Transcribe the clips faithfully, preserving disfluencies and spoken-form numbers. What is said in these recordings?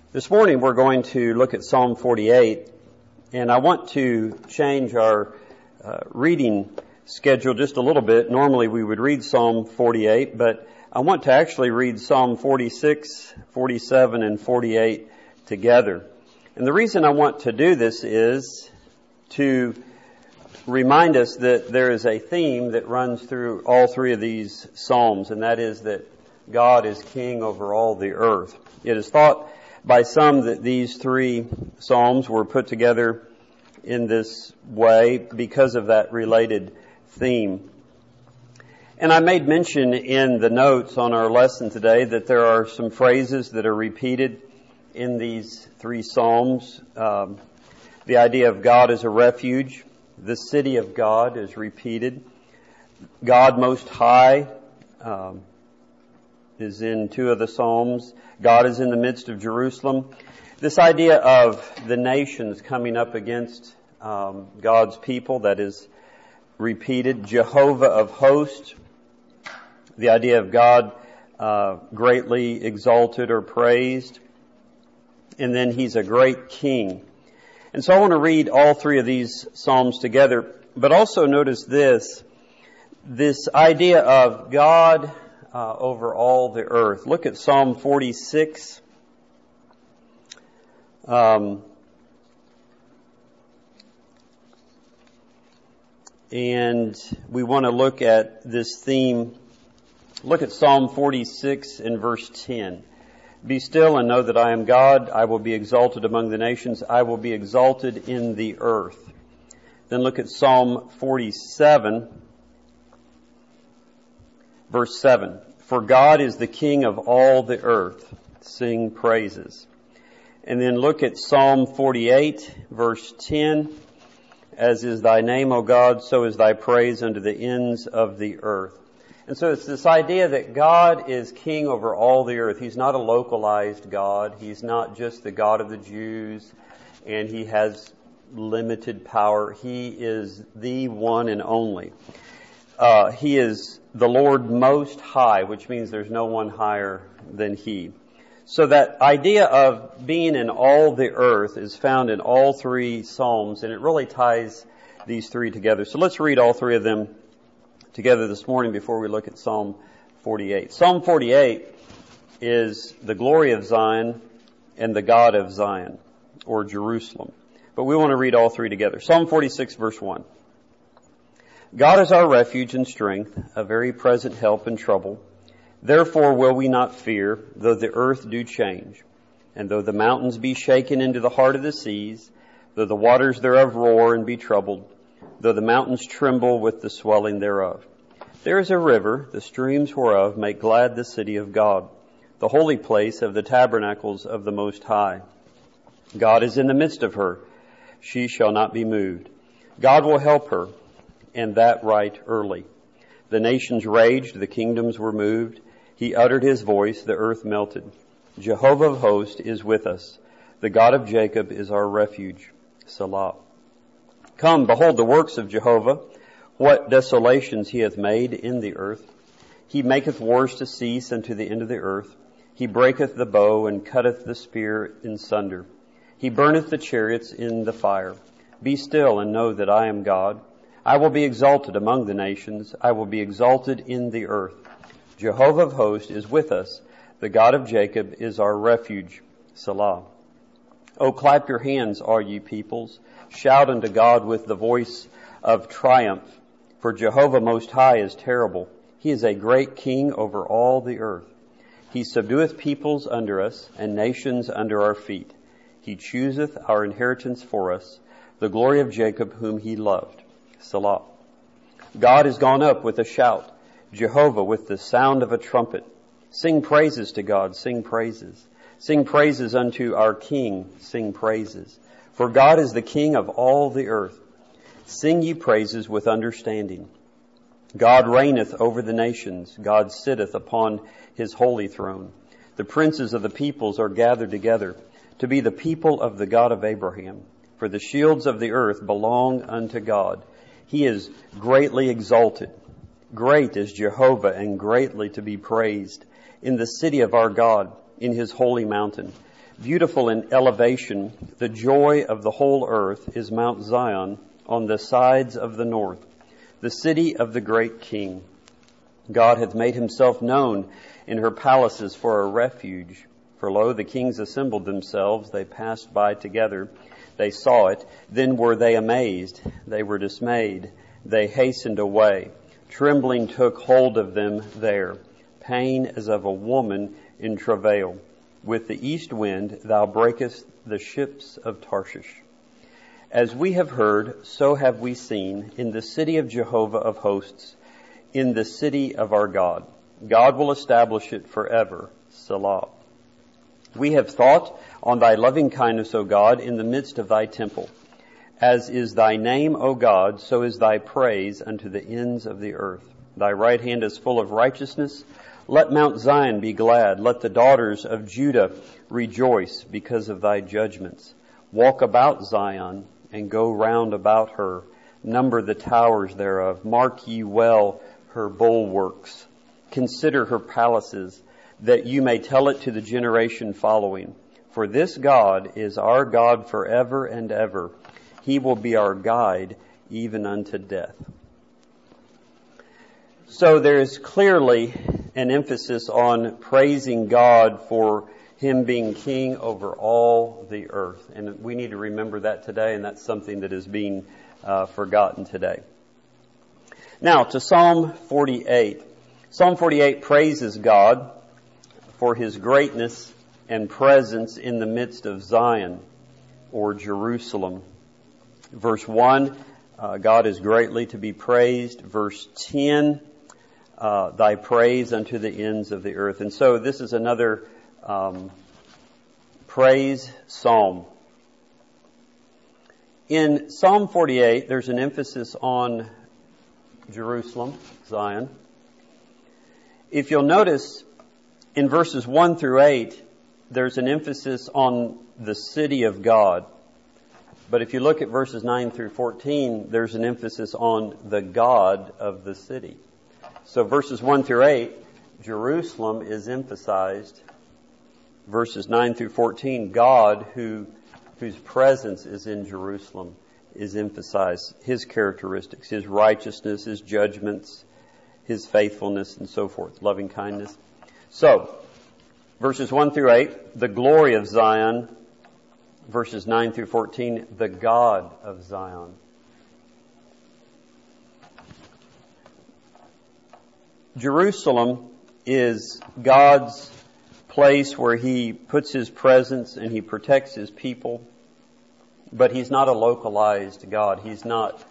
This morning we're going to look at Psalm forty-eight, and I want to change our uh, reading schedule just a little bit. Normally we would read Psalm forty-eight, but I want to actually read Psalm forty-six, forty-seven, and forty-eight together. And the reason I want to do this is to remind us that there is a theme that runs through all three of these Psalms, and that is that God is king over all the earth. It is thought by some that these three Psalms were put together in this way because of that related theme. And I made mention in the notes on our lesson today that there are some phrases that are repeated in these three Psalms. Um, the idea of God as a refuge, the city of God is repeated. God Most High um, is in two of the Psalms. God is in the midst of Jerusalem. This idea of the nations coming up against um, God's people, that is repeated. Jehovah of hosts, the idea of God uh, greatly exalted or praised. And then He's a great king. And so I want to read all three of these Psalms together, but also notice this, this idea of God Uh, over all the earth. Look at Psalm forty-six. Um, and we want to look at this theme. Look at Psalm forty-six and verse ten. Be still and know that I am God. I will be exalted among the nations. I will be exalted in the earth. Then look at Psalm forty-seven. Verse seven, for God is the King of all the earth. Sing praises. And then look at Psalm forty-eight, verse ten. As is thy name, O God, so is thy praise unto the ends of the earth. And so it's this idea that God is king over all the earth. He's not a localized God. He's not just the God of the Jews, and He has limited power. He is the one and only. Uh, he is the Lord Most High, which means there's no one higher than He. So that idea of being in all the earth is found in all three Psalms, and it really ties these three together. So let's read all three of them together this morning before we look at Psalm forty-eight. Psalm forty-eight is the glory of Zion and the God of Zion, or Jerusalem. But we want to read all three together. Psalm forty-six, verse one. God is our refuge and strength, a very present help in trouble. Therefore will we not fear, though the earth do change, and though the mountains be shaken into the heart of the seas, though the waters thereof roar and be troubled, though the mountains tremble with the swelling thereof. There is a river, the streams whereof make glad the city of God, the holy place of the tabernacles of the Most High. God is in the midst of her. She shall not be moved. God will help her, and that right early. The nations raged, the kingdoms were moved. He uttered His voice, the earth melted. Jehovah of hosts is with us. The God of Jacob is our refuge. Selah. Come, behold the works of Jehovah, what desolations He hath made in the earth. He maketh wars to cease unto the end of the earth. He breaketh the bow and cutteth the spear in sunder. He burneth the chariots in the fire. Be still and know that I am God. I will be exalted among the nations. I will be exalted in the earth. Jehovah of hosts is with us. The God of Jacob is our refuge. Selah. O clap your hands, all ye peoples. Shout unto God with the voice of triumph. For Jehovah Most High is terrible. He is a great king over all the earth. He subdueth peoples under us, and nations under our feet. He chooseth our inheritance for us, the glory of Jacob whom He loved. Selah. God is gone up with a shout, Jehovah with the sound of a trumpet. Sing praises to God, sing praises. Sing praises unto our King, sing praises. For God is the King of all the earth. Sing ye praises with understanding. God reigneth over the nations. God sitteth upon His holy throne. The princes of the peoples are gathered together to be the people of the God of Abraham. For the shields of the earth belong unto God. He is greatly exalted. Great is Jehovah and greatly to be praised in the city of our God, in His holy mountain. Beautiful in elevation, the joy of the whole earth is Mount Zion on the sides of the north, the city of the great King. God hath made himself known in her palaces for a refuge. For lo, the kings assembled themselves, they passed by together, they saw it, then were they amazed, they were dismayed, they hastened away. Trembling took hold of them there, pain as of a woman in travail. With the east wind thou breakest the ships of Tarshish. As we have heard, so have we seen in the city of Jehovah of hosts, in the city of our God. God will establish it forever. Selah. We have thought on thy loving kindness, O God, in the midst of thy temple. As is thy name, O God, so is thy praise unto the ends of the earth. Thy right hand is full of righteousness. Let Mount Zion be glad. Let the daughters of Judah rejoice because of thy judgments. Walk about Zion and go round about her. Number the towers thereof. Mark ye well her bulwarks. Consider her palaces, that you may tell it to the generation following. For this God is our God forever and ever. He will be our guide even unto death. So there is clearly an emphasis on praising God for him being king over all the earth. And we need to remember that today, and that's something that is being uh, forgotten today. Now to Psalm forty-eight. Psalm forty-eight praises God for his greatness and presence in the midst of Zion or Jerusalem. Verse one, uh, God is greatly to be praised. Verse ten, uh, thy praise unto the ends of the earth. And so this is another um, praise psalm. In Psalm forty-eight, there's an emphasis on Jerusalem, Zion. If you'll notice, in verses one through eight, there's an emphasis on the city of God. But if you look at verses nine through fourteen, there's an emphasis on the God of the city. So verses one through eight, Jerusalem is emphasized. Verses nine through fourteen, God, who whose presence is in Jerusalem, is emphasized. His characteristics, his righteousness, his judgments, his faithfulness, and so forth, loving kindness. So, verses one through eight, the glory of Zion. Verses nine through fourteen, the God of Zion. Jerusalem is God's place where he puts his presence and he protects his people. But he's not a localized God. He's not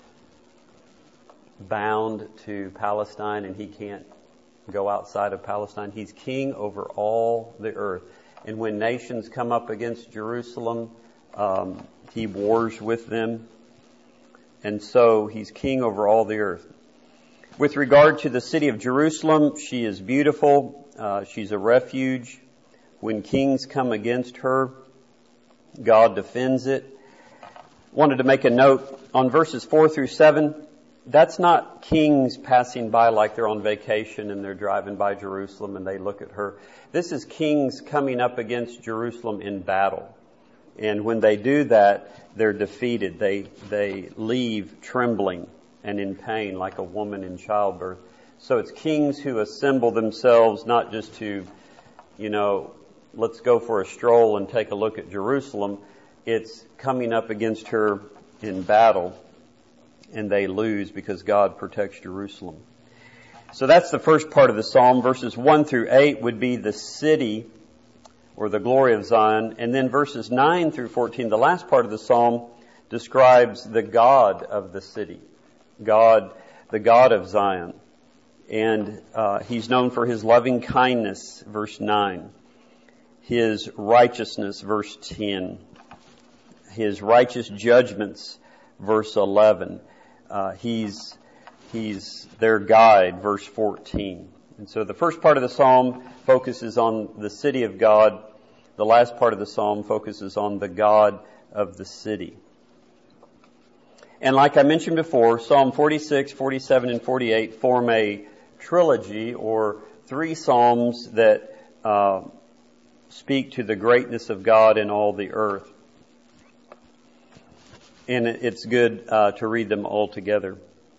bound to Palestine and he can't go outside of Palestine. He's king over all the earth. And when nations come up against Jerusalem, um, he wars with them. And so he's king over all the earth. With regard to the city of Jerusalem, she is beautiful. Uh, she's a refuge. When kings come against her, God defends it. Wanted to make a note on verses four through seven. That's not kings passing by like they're on vacation and they're driving by Jerusalem and they look at her. This is kings coming up against Jerusalem in battle. And when they do that, they're defeated. They, they leave trembling and in pain like a woman in childbirth. So it's kings who assemble themselves not just to, you know, let's go for a stroll and take a look at Jerusalem. It's coming up against her in battle, and they lose because God protects Jerusalem. So that's the first part of the psalm. Verses one through eight would be the city or the glory of Zion. And then verses nine through fourteen, the last part of the psalm, describes the God of the city. God, the God of Zion. And uh, he's known for his loving kindness, verse nine. His righteousness, verse ten. His righteous judgments, verse eleven. Uh, he's he's their guide, verse fourteen. And so the first part of the psalm focuses on the city of God. The last part of the psalm focuses on the God of the city. And like I mentioned before, Psalm forty-six, forty-seven, and forty-eight form a trilogy or three psalms that uh, speak to the greatness of God in all the earth. And it's good uh, to read them all together.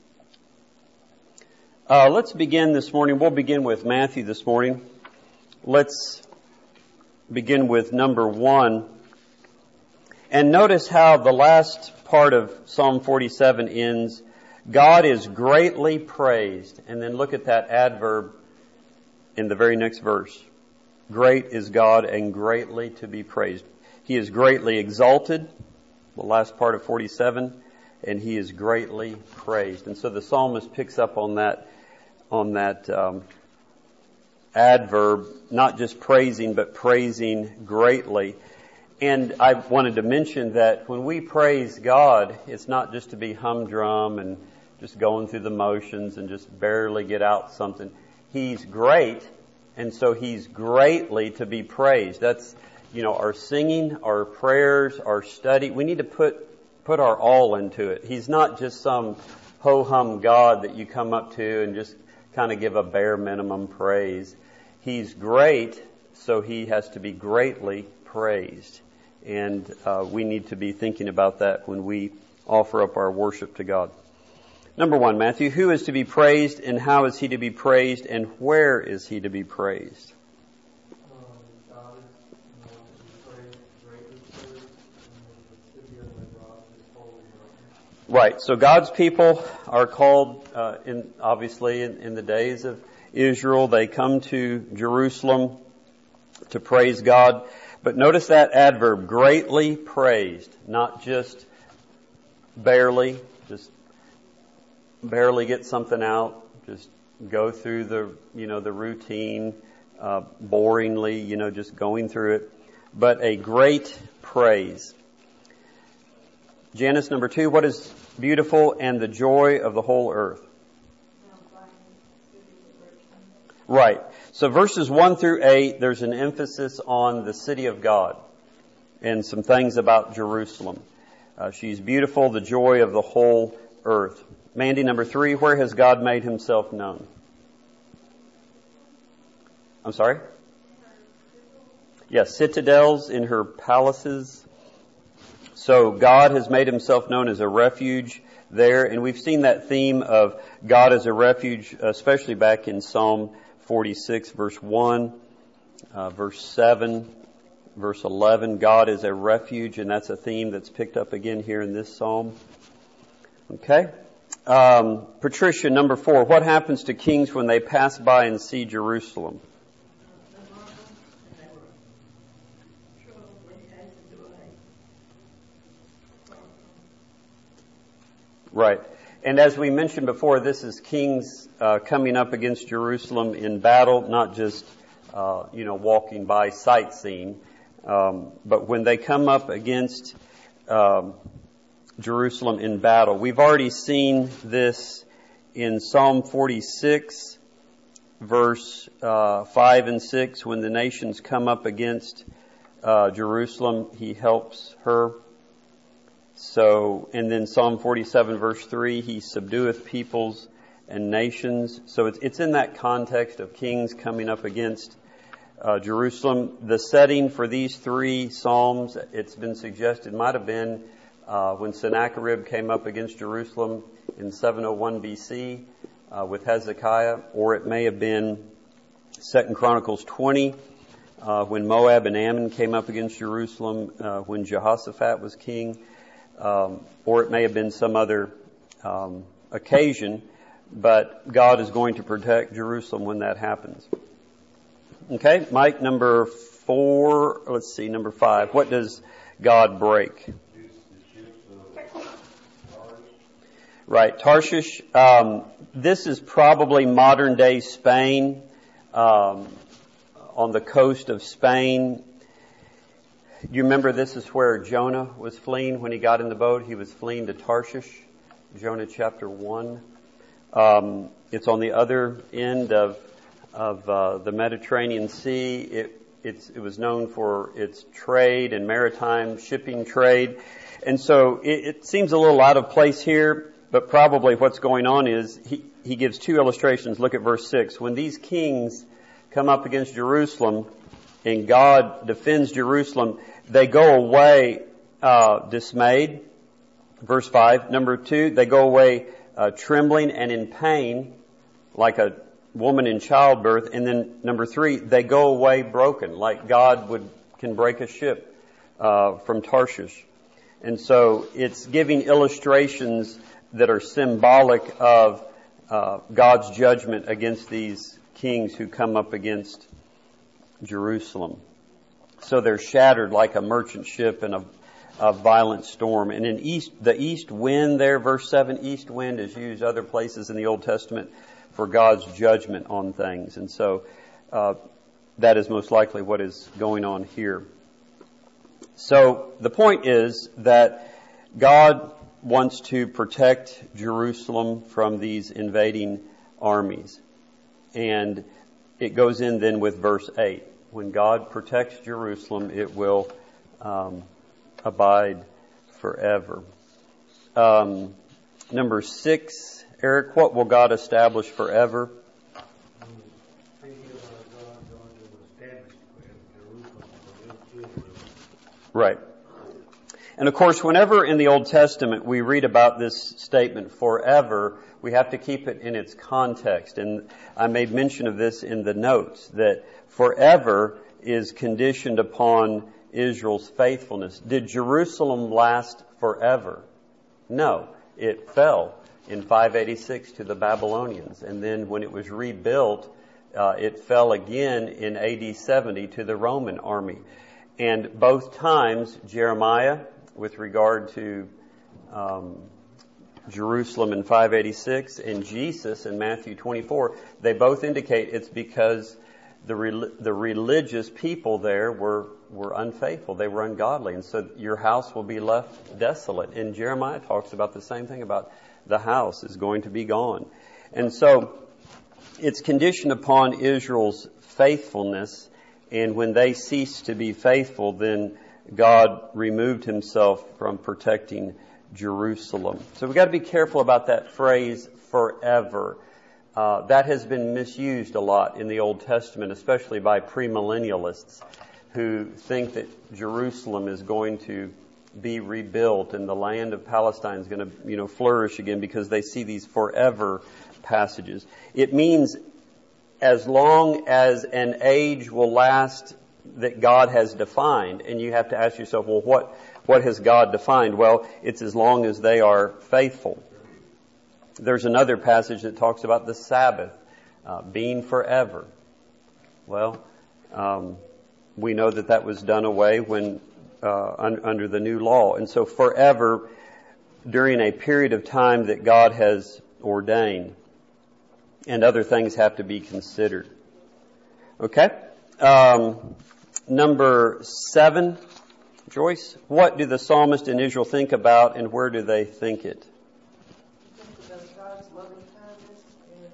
Uh, let's begin this morning. We'll begin with Matthew this morning. Let's begin with number one. And notice how the last part of Psalm forty-seven ends, God is greatly praised. And then look at that adverb in the very next verse. Great is God and greatly to be praised. He is greatly exalted, the last part of forty-seven, and he is greatly praised. And so the psalmist picks up on that, on that um, adverb, not just praising, but praising greatly. And I wanted to mention that when we praise God, it's not just to be humdrum and just going through the motions and just barely get out something. He's great, and so he's greatly to be praised. That's, you know, our singing, our prayers, our study. We need to put put our all into it. He's not just some ho-hum God that you come up to and just kind of give a bare minimum praise. He's great, so he has to be greatly praised. And uh, we need to be thinking about that when we offer up our worship to God. Number one, Matthew, who is to be praised and how is he to be praised and where is he to be praised? Right. So God's people are called, uh, in obviously in, in the days of Israel, they come to Jerusalem to praise God. But notice that adverb, greatly praised, not just barely, just barely get something out, just go through the, you know, the routine, uh, boringly, you know, just going through it, but a great praise. Janice, number two, what is beautiful and the joy of the whole earth? Right. So verses one through eight, there's an emphasis on the city of God and some things about Jerusalem. Uh, she's beautiful, the joy of the whole earth. Mandy, number three, where has God made himself known? I'm sorry? Yes, citadels in her palaces. So God has made himself known as a refuge there. And we've seen that theme of God as a refuge, especially back in Psalm forty-six, verse one, uh, verse seven, verse eleven. God is a refuge, and that's a theme that's picked up again here in this psalm. Okay. Um, Patricia, number four, what happens to kings when they pass by and see Jerusalem? Right. And as we mentioned before, this is kings uh, coming up against Jerusalem in battle, not just, uh, you know, walking by sightseeing. Um, but when they come up against um, Jerusalem in battle, we've already seen this in Psalm forty-six, verse uh, five and six. When the nations come up against uh, Jerusalem, he helps her. So, and then Psalm forty-seven verse three, he subdueth peoples and nations. So it's, it's in that context of kings coming up against uh, Jerusalem. The setting for these three Psalms, it's been suggested, might have been uh, when Sennacherib came up against Jerusalem in seven oh one B C uh, with Hezekiah, or it may have been Second Chronicles twenty uh, when Moab and Ammon came up against Jerusalem uh, when Jehoshaphat was king. Um, or it may have been some other um, occasion, but God is going to protect Jerusalem when that happens. Okay, Mike, number four, let's see, number five. What does God break? Right, Tarshish. Um, this is probably modern day Spain, um, on the coast of Spain. You remember this is where Jonah was fleeing when he got in the boat. He was fleeing to Tarshish, Jonah chapter one. Um, it's on the other end of of uh, the Mediterranean Sea. It it's, it was known for its trade and maritime shipping trade. And so it, it seems a little out of place here, but probably what's going on is he, he gives two illustrations. Look at verse six. When these kings come up against Jerusalem, and God defends Jerusalem, they go away uh, dismayed. Verse five. Number two, they go away uh, trembling and in pain, like a woman in childbirth. And then number three, they go away broken, like God would can break a ship uh, from Tarshish. And so it's giving illustrations that are symbolic of uh, God's judgment against these kings who come up against Jerusalem. So they're shattered like a merchant ship in a, a violent storm. And in east, the east wind there, verse seven, east wind is used other places in the Old Testament for God's judgment on things. And so uh, that is most likely what is going on here. So the point is that God wants to protect Jerusalem from these invading armies. And it goes in then with verse eight. When God protects Jerusalem, it will um, abide forever. Um, number six, Eric, what will God establish forever? Right. And of course, whenever in the Old Testament we read about this statement, forever, we have to keep it in its context. And I made mention of this in the notes, that forever is conditioned upon Israel's faithfulness. Did Jerusalem last forever? No. It fell in five eighty-six to the Babylonians. And then when it was rebuilt, uh, it fell again in A D seventy to the Roman army. And both times, Jeremiah, with regard to um, Jerusalem in five eighty-six, and Jesus in Matthew twenty-four, they both indicate it's because the re- the religious people there were, were unfaithful. They were ungodly. And so your house will be left desolate. And Jeremiah talks about the same thing, about the house is going to be gone. And so it's conditioned upon Israel's faithfulness. And when they ceased to be faithful, then God removed himself from protecting Jerusalem. So we've got to be careful about that phrase, forever. Uh, that has been misused a lot in the Old Testament, especially by premillennialists who think that Jerusalem is going to be rebuilt and the land of Palestine is going to, you know, flourish again because they see these forever passages. It means as long as an age will last that God has defined. And you have to ask yourself, well, what, what has God defined? Well, it's as long as they are faithful. There's another passage that talks about the Sabbath uh, being forever. Well, um, we know that that was done away when uh, un- under the new law. And so forever, during a period of time that God has ordained. And other things have to be considered. Okay? Um, number seven, Joyce. What do the psalmist and Israel think about, and where do they think it? They think about God's loving kindness, and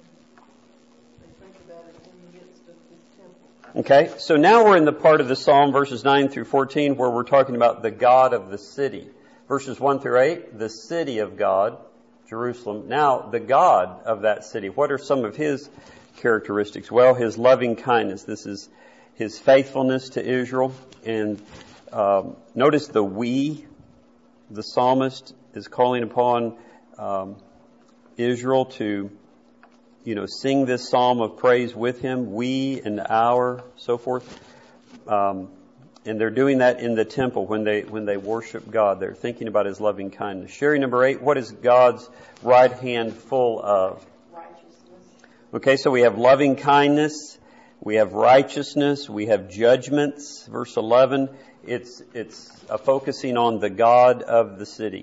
they think about it in the midst of His temple. Okay, so now we're in the part of the psalm, verses nine through fourteen, where we're talking about the God of the city. Verses one through eight, the city of God, Jerusalem. Now, the God of that city, what are some of his characteristics? Well, his loving kindness. This is his faithfulness to Israel. And um, notice the we. The psalmist is calling upon um, Israel to, you know, sing this psalm of praise with him. We and our, so forth. Um, And they're doing that in the temple when they when they worship God. They're thinking about his loving kindness. Sherry, number eight, what is God's right hand full of? Righteousness. Okay, so we have loving kindness, we have righteousness, we have judgments. Verse eleven, it's it's a focusing on the God of the city.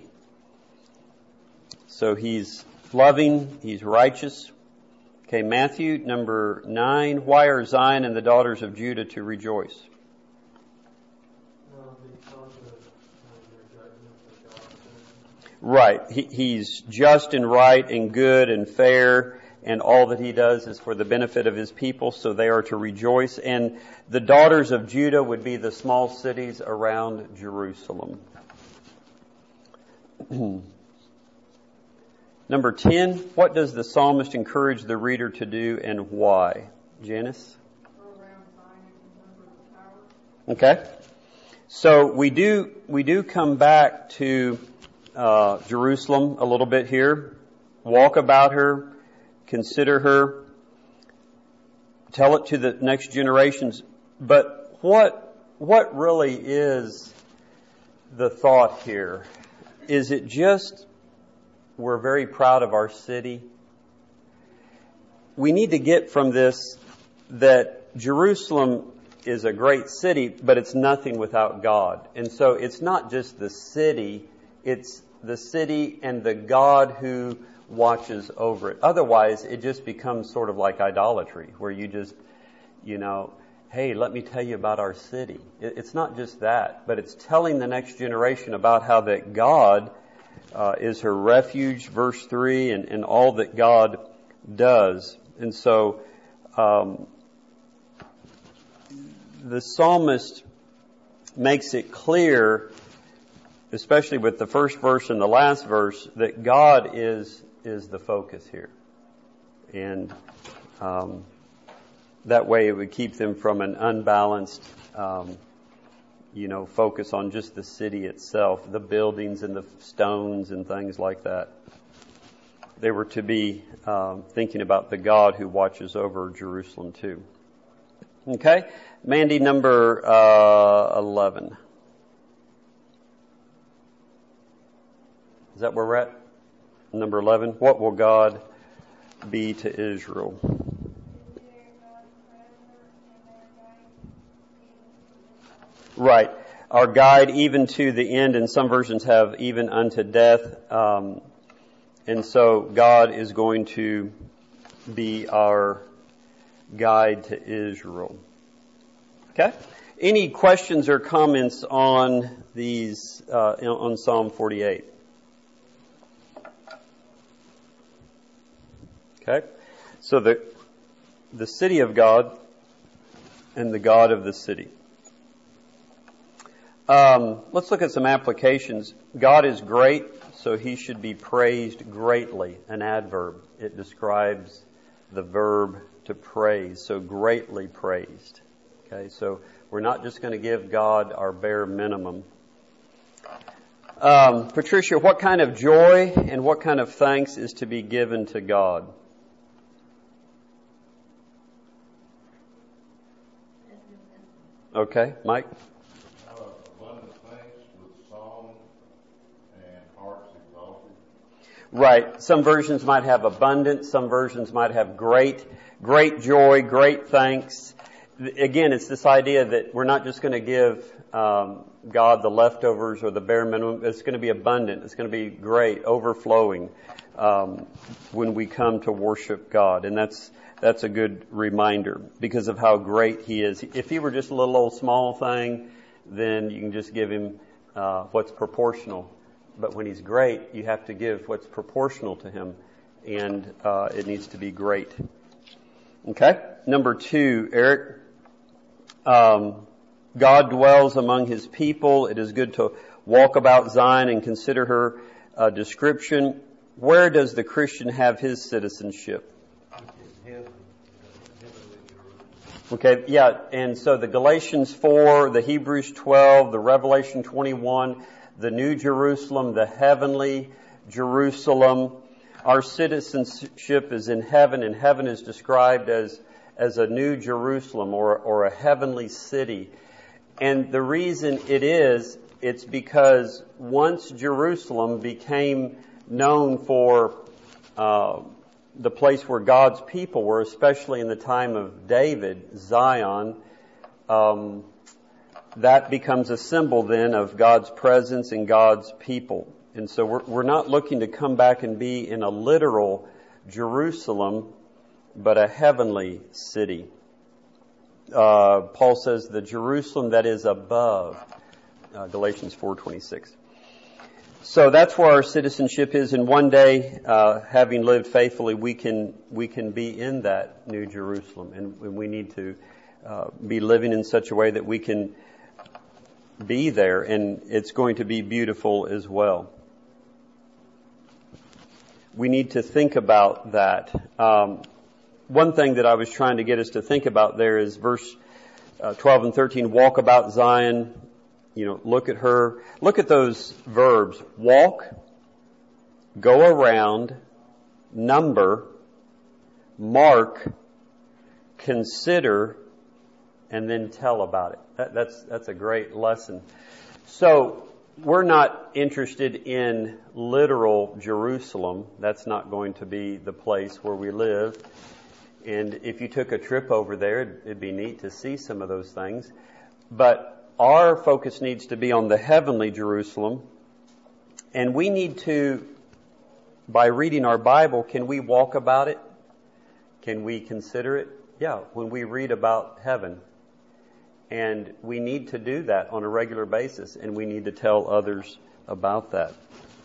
So he's loving, he's righteous. Okay, Matthew, number nine, why are Zion and the daughters of Judah to rejoice? Right. He, he's just and right and good and fair, and all that he does is for the benefit of his people, so they are to rejoice. And the daughters of Judah would be the small cities around Jerusalem. Number ten, what does the psalmist encourage the reader to do and why? Janice? Go around Zion and number the towers Okay? So we do, we do come back to uh, Jerusalem a little bit here. Walk about her, consider her, tell it to the next generations. But what, what really is the thought here? Is it just we're very proud of our city? We need to get from this that Jerusalem is a great city, but it's nothing without God. And so it's not just the city, it's the city and the God who watches over it. Otherwise, it just becomes sort of like idolatry, where you just, you know, hey, let me tell you about our city. It's not just that, but it's telling the next generation about how that God uh, is her refuge, verse three, and, and all that God does. And so, um, the psalmist makes it clear, especially with the first verse and the last verse, that God is is the focus here. And um, that way it would keep them from an unbalanced, um, you know, focus on just the city itself, the buildings and the stones and things like that. They were to be um, thinking about the God who watches over Jerusalem too. Okay? Mandy, number uh, eleven. Is that where we're at? Number eleven. What will God be to Israel? Right. Our guide even to the end, and some versions have even unto death. Um, and so God is going to be our guide to Israel. Okay? Any questions or comments on these, uh, on Psalm forty-eight? Okay? So the, the city of God and the God of the city. Um, let's look at some applications. God is great, so He should be praised greatly. An adverb. It describes the verb to praise. So greatly praised. Okay, so we're not just going to give God our bare minimum. Um, Patricia, what kind of joy and what kind of thanks is to be given to God? Okay, Mike? Uh, abundant thanks with song and hearts exalted. Right. Some versions might have abundant. Some versions might have great, great joy, great thanks. Again, it's this idea that we're not just going to give um, God the leftovers or the bare minimum. It's going to be abundant. It's going to be great, overflowing um, when we come to worship God. And that's that's a good reminder because of how great He is. If He were just a little old small thing, then you can just give Him uh, what's proportional. But when He's great, you have to give what's proportional to Him, and uh, it needs to be great. Okay? Number two, Eric. Um, God dwells among His people. It is good to walk about Zion and consider her uh, description. Where does the Christian have his citizenship? Okay, yeah, and so the Galatians four, the Hebrews twelve, the Revelation twenty-one, the New Jerusalem, the heavenly Jerusalem. Our citizenship is in heaven, and heaven is described as as a new Jerusalem or or a heavenly city. And the reason it is, it's because once Jerusalem became known for uh, the place where God's people were, especially in the time of David, Zion, um, that becomes a symbol then of God's presence and God's people. And so we're, we're not looking to come back and be in a literal Jerusalem, but a heavenly city. Uh, Paul says the Jerusalem that is above, uh, Galatians four twenty-six. So that's where our citizenship is, and one day, uh, having lived faithfully, we can we can be in that New Jerusalem, and, and we need to uh, be living in such a way that we can be there, and it's going to be beautiful as well. We need to think about that. Um, one thing that I was trying to get us to think about there is verse uh, twelve and thirteen, walk about Zion. You know, look at her. Look at those verbs. Walk, go around, number, mark, consider, and then tell about it. That, that's, that's a great lesson. So, we're not interested in literal Jerusalem. That's not going to be the place where we live. And if you took a trip over there, it'd be neat to see some of those things. But our focus needs to be on the heavenly Jerusalem. And we need to, by reading our Bible, can we walk about it? Can we consider it? Yeah, when we read about heaven. And we need to do that on a regular basis, and we need to tell others about that.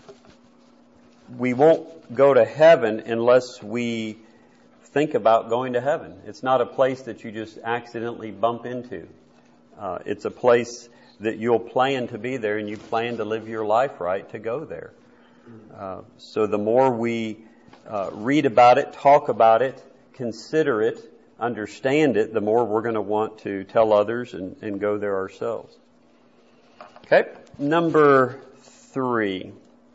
We won't go to heaven unless we think about going to heaven. It's not a place that you just accidentally bump into. Uh, it's a place that you'll plan to be there, and you plan to live your life right to go there. Uh, so the more we uh, read about it, talk about it, consider it, understand it, the more we're going to want to tell others and, and go there ourselves. Okay, number three.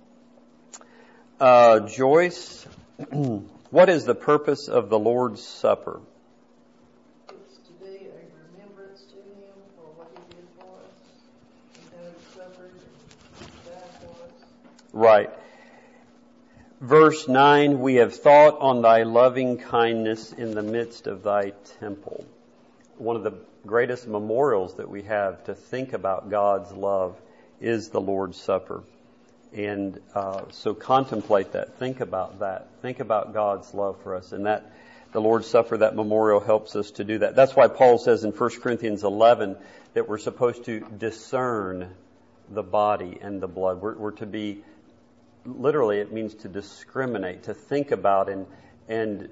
Uh, Joyce, what is the purpose of the Lord's Supper? It's to be a remembrance to Him for what He did for us, and how He suffered and died for us. Right. Verse nine, we have thought on thy loving kindness in the midst of thy temple. One of the greatest memorials that we have to think about God's love is the Lord's Supper. And uh, so contemplate that. Think about that. Think about God's love for us. And that the Lord's Supper, that memorial, helps us to do that. That's why Paul says in First Corinthians eleven that we're supposed to discern the body and the blood. We're, we're to be Literally, it means to discriminate, to think about and and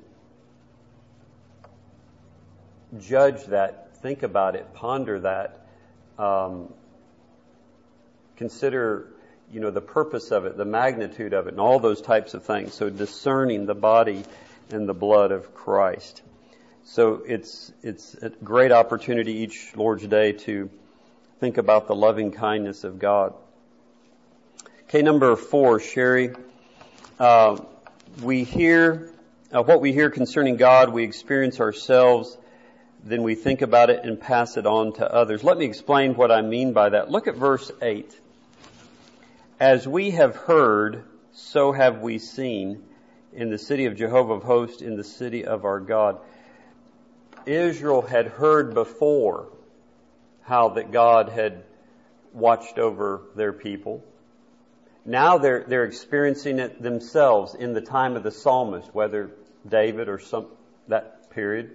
judge that, think about it, ponder that, um, consider, you know, the purpose of it, the magnitude of it, and all those types of things. So discerning the body and the blood of Christ. So it's it's a great opportunity each Lord's Day to think about the loving kindness of God. Okay, number four, Sherry. Uh, we hear, uh, what we hear concerning God, we experience ourselves, then we think about it and pass it on to others. Let me explain what I mean by that. Look at verse eight. As we have heard, so have we seen in the city of Jehovah of hosts, in the city of our God. Israel had heard before how that God had watched over their people. Now they're they're experiencing it themselves in the time of the psalmist, whether David or some that period.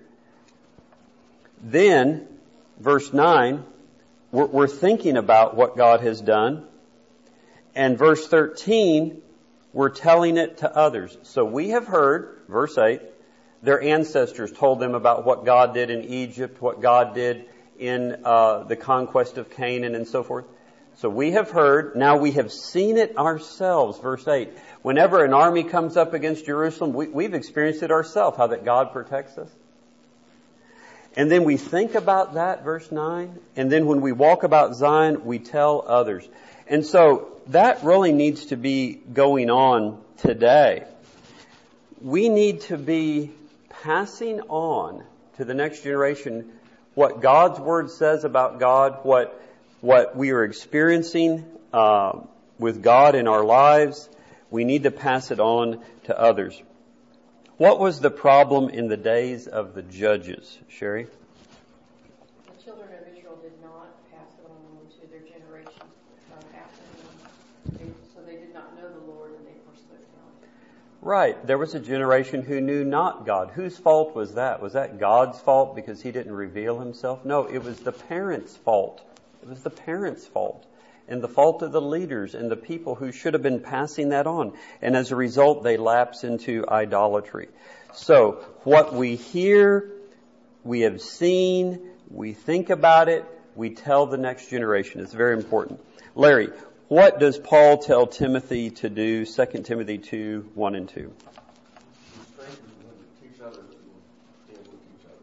Then, verse nine, we're, we're thinking about what God has done. And verse thirteen, we're telling it to others. So we have heard, verse eight, their ancestors told them about what God did in Egypt, what God did in uh, the conquest of Canaan and so forth. So we have heard, now we have seen it ourselves, verse eight. Whenever an army comes up against Jerusalem, we, we've experienced it ourselves, how that God protects us. And then we think about that, verse nine. And then when we walk about Zion, we tell others. And so that really needs to be going on today. We need to be passing on to the next generation what God's Word says about God, what what we are experiencing uh, with God in our lives. We need to pass it on to others. What was the problem in the days of the judges, Sherry? The children of Israel did not pass it on to their generation uh, after them. They, so they did not know the Lord and they forsook Him. Right. There was a generation who knew not God. Whose fault was that? Was that God's fault because He didn't reveal Himself? No, it was the parents' fault. It was the parents' fault and the fault of the leaders and the people who should have been passing that on. And as a result, they lapse into idolatry. So what we hear, we have seen, we think about it, we tell the next generation. It's very important. Larry, what does Paul tell Timothy to do? Second Timothy two, one and two.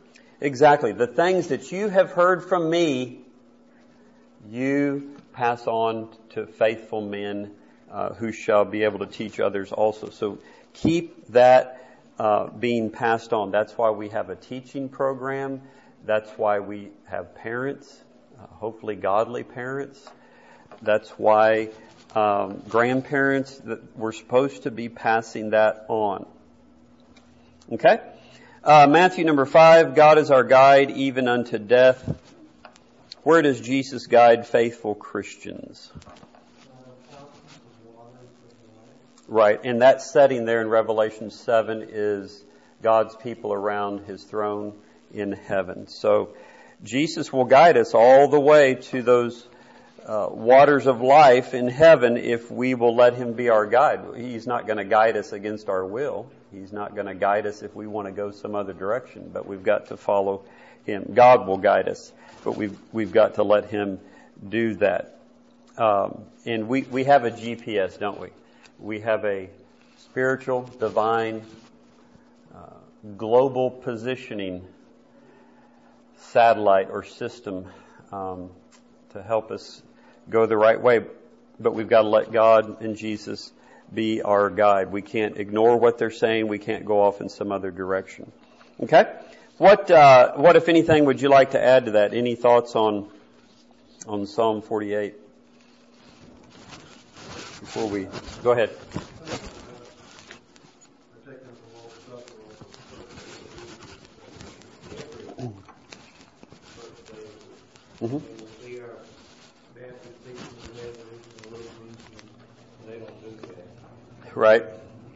Exactly. The things that you have heard from me, you pass on to faithful men uh, who shall be able to teach others also. So keep that uh, being passed on. That's why we have a teaching program. That's why we have parents, uh, hopefully godly parents. That's why um, grandparents, that we're supposed to be passing that on. Okay? Uh, Matthew number five, God is our guide even unto death. Where does Jesus guide faithful Christians? Right, and that setting there in Revelation seven is God's people around His throne in heaven. So Jesus will guide us all the way to those uh, waters of life in heaven if we will let Him be our guide. He's not going to guide us against our will. He's not going to guide us if we want to go some other direction, but we've got to follow Him. God will guide us, but we've we've got to let Him do that. Um, and we, we have a G P S, don't we? We have a spiritual, divine, uh, global positioning satellite or system um, to help us go the right way. But we've got to let God and Jesus be our guide. We can't ignore what they're saying. We can't go off in some other direction. Okay? What, uh, what if anything, would you like to add to that? Any thoughts on, on Psalm forty-eight? Before we, go ahead. Mm-hmm. Right.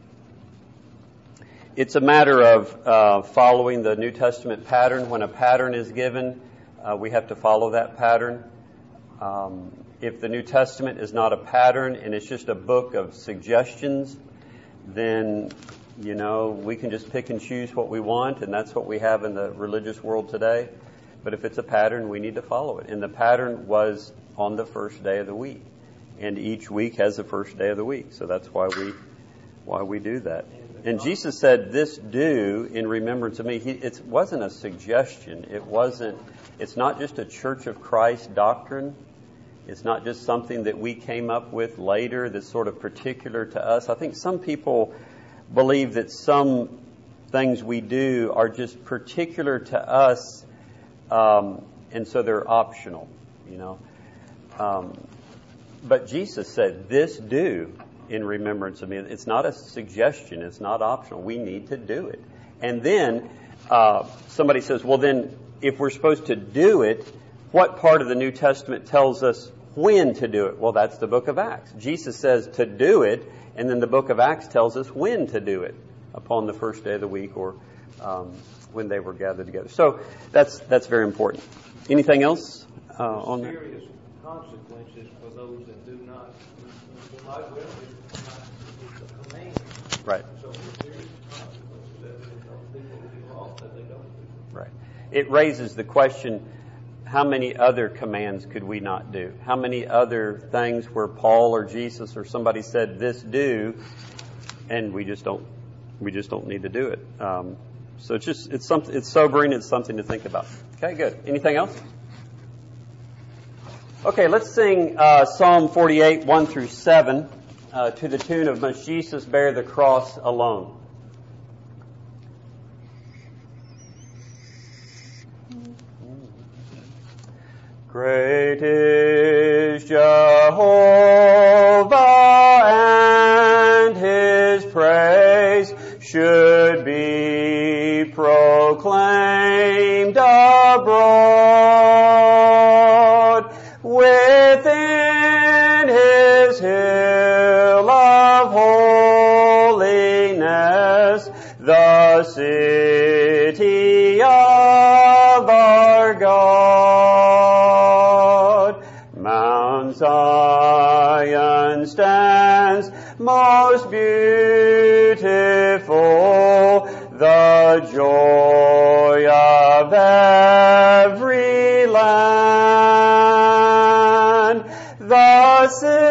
It's a matter of uh, following the New Testament pattern. When a pattern is given, uh, we have to follow that pattern. Um, if the New Testament is not a pattern and it's just a book of suggestions, then, you know, we can just pick and choose what we want, and that's what we have in the religious world today. But if it's a pattern, we need to follow it. And the pattern was on the first day of the week. And each week has the first day of the week. So that's why we why we do that. And Jesus said, "This do in remembrance of me." He, it wasn't a suggestion. It wasn't. It's not just a Church of Christ doctrine. It's not just something that we came up with later that's sort of particular to us. I think some people believe that some things we do are just particular to us, um, and so they're optional, you know. Um, but Jesus said, "This do in remembrance of me." It's not a suggestion. It's not optional. We need to do it. And then uh, somebody says, well, then if we're supposed to do it, what part of the New Testament tells us when to do it? Well, that's the book of Acts. Jesus says to do it, and then the book of Acts tells us when to do it, upon the first day of the week or um, when they were gathered together. So that's that's very important. Anything else uh, on that? Serious consequences for those that do not. The Bible is a command. Right. So there's serious consequences that people will be lost that they don't do. Right. It raises the question, how many other commands could we not do? How many other things where Paul or Jesus or somebody said this do, and we just don't we just don't need to do it. Um, so it's just it's something it's sobering. It's something to think about. Okay, good. Anything else? Okay, let's sing uh, Psalm forty-eight, one through seven, uh, to the tune of "Must Jesus Bear the Cross Alone." Great is Jehovah, and His praise should be proclaimed abroad. Within His hill of holiness, the city of our God. Mount Zion stands most beautiful, the joy of every land, the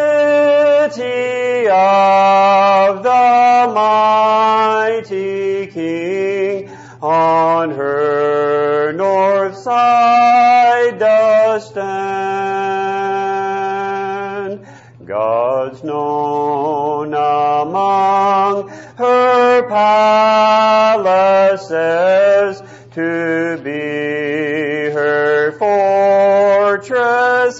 city of the mighty King, on her north side doth stand. God's known among her palaces to be her fortress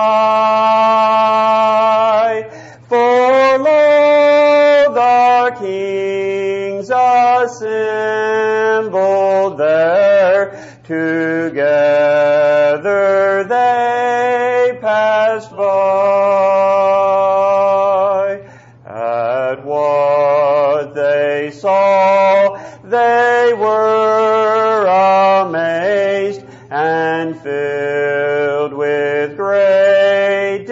high. For lo, the kings assembled there, together they passed by. At what they saw, they were amazed and filled with great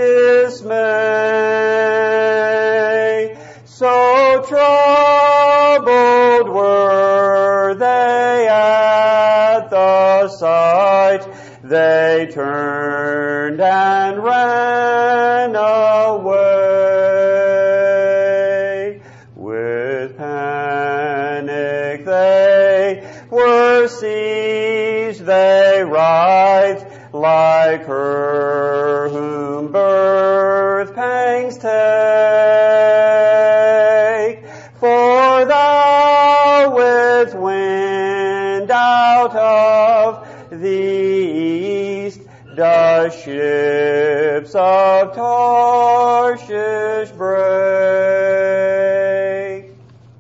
dismay. So troubled were they at the sight, they turned and ran away. With panic they were seized, they writhed like her whom birth pangs take. For thou with wind out of the east dost ships of Tarshish break.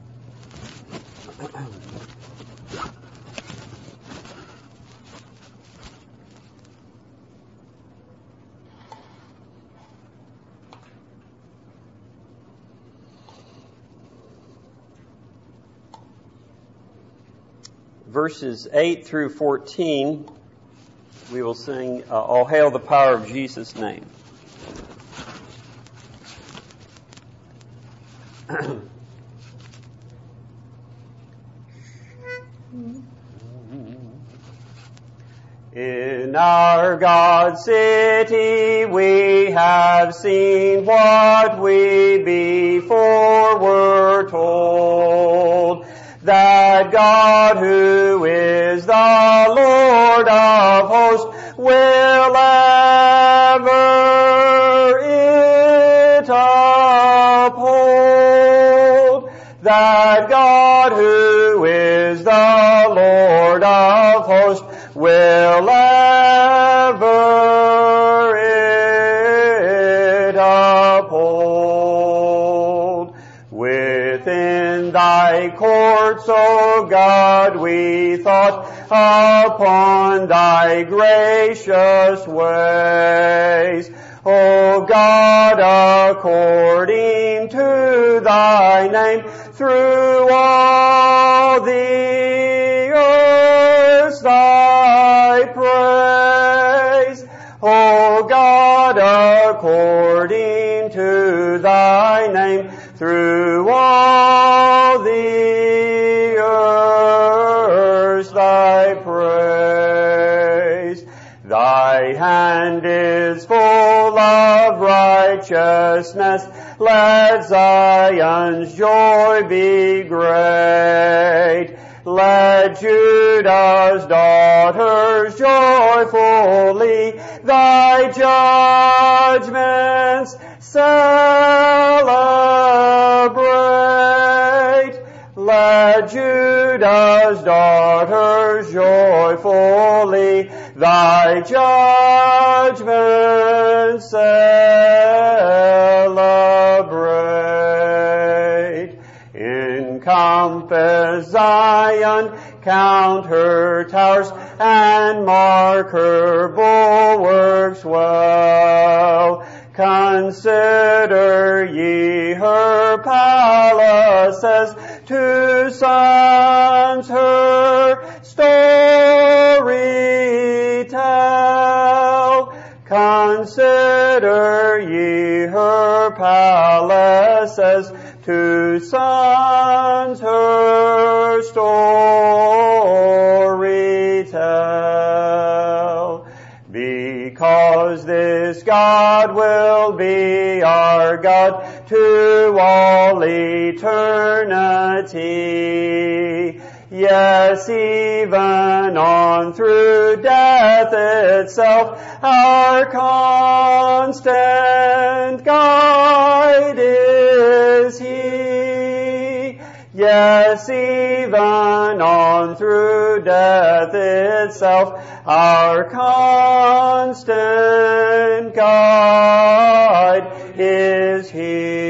Verses eight through fourteen, we will sing, uh, All Hail the Power of Jesus' Name. In our God's city we have seen what we before were told, that God, who is the Lord of hosts, will ever it uphold. That God, who is the Lord of hosts, will ever it uphold. Within thy courts, O God, we thought upon thy gracious ways. O God, according to thy name, through all the earth thy praise. O God, according to thy name, through all the earth thy praise. Thy hand is full of righteousness, let Zion's joy be great. Let Judah's daughters joyfully thy judgments celebrate. Let Judah's daughters joyfully thy judgments celebrate. Encompass Zion, count her towers, and mark her bulwarks well. Consider ye her palaces, to sons her story tell. Consider ye her palaces, to sons her story tell. Because this God will be our God to all eternity. Yes, even on through death itself, our constant guide is He. Yes, even on through death itself, our constant guide is He.